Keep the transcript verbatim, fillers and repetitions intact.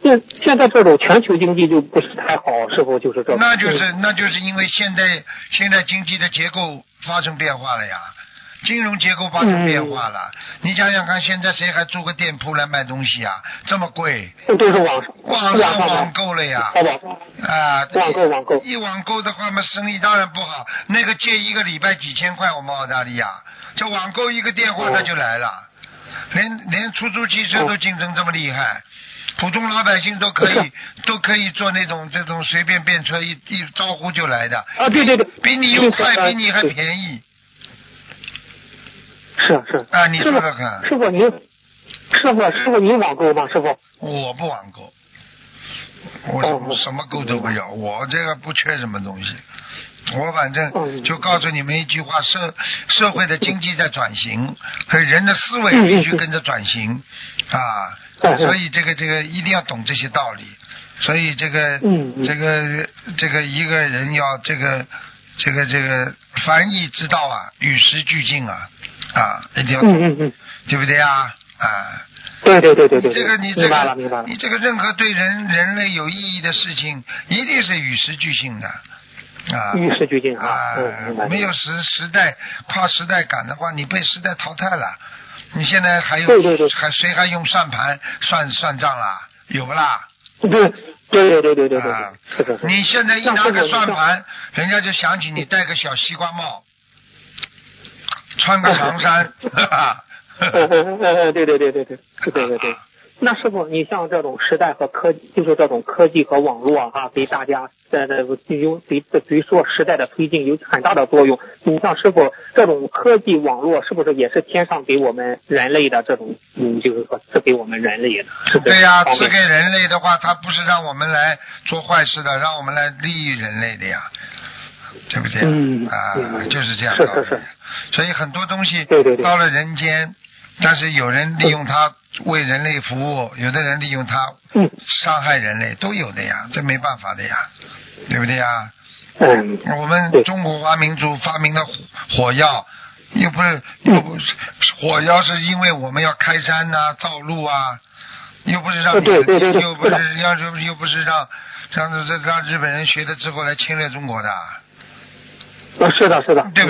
现现在这种全球经济就不是太好，是否就是这种？ 那就是那就是因为现在现在经济的结构发生变化了呀。金融结构发生变化了，嗯、你想想看，现在谁还租个店铺来卖东西啊？这么贵， 都是网网上网购了呀！啊， 网购网购， 一网购的话嘛，生意当然不好。那个借一个礼拜几千块，我们澳大利亚，这网购一个电话他就来了，嗯、连连出租汽车都竞争这么厉害，普通老百姓都可以都可以做那种这种随便便车一一招呼就来的。 啊，对对对， 比你又快，比你还便宜。 是啊是啊，你说说看， 师傅您，师傅师傅您网购吗？师傅？ 我不网购，我什么、哦、什么购都不要，我这个不缺什么东西，我反正就告诉你们一句话：社社会的经济在转型，和人的思维必须跟着转型啊，所以这个这个一定要懂这些道理，所以这个这个这个一个人要这个这个这个凡易之道啊，与时俱进啊。啊，一定要懂， 嗯嗯嗯， 对不对啊？啊， 对对对对对， 这个你这个明白了明白了， 你这个任何对人人类有意义的事情，一定是与时俱进的，啊， 与时俱进啊， 啊嗯、 没有时时代跨时代感的话，你被时代淘汰了。你现在还有对对对， 还谁还用算盘算算账啦？有不啦？ 对对对对对对对， 啊， 是是是。 你现在一拿个算盘，人家就想起你戴个小西瓜帽。穿个长衫，哈哈， 对对对对对对对对。那师傅，你像这种时代和科技，就是这种科技和网络哈、啊，给大家在在有对对说时代的推进有很大的作用。你像师傅这种科技网络，是不是也是天上给我们人类的这种，嗯，就是说赐给我们人类的？是对呀、啊，赐给人类的话，它不是让我们来做坏事的，让我们来利益人类的呀。对不对？ 嗯啊、嗯，就是这样是是是。 所以很多东西对对对到了人间，但是有人利用它为人类服务，有的人利用它伤害人类，都有的呀，这没办法的呀，对不对呀？ 嗯。 我们中国华民族发明了火火药，又不是又不是火药，是因为我们要开山呐、啊、造路啊，又不是让你对对对对又不是让又又不是让让让日本人学了之后来侵略中国的。 是的，是的， 对。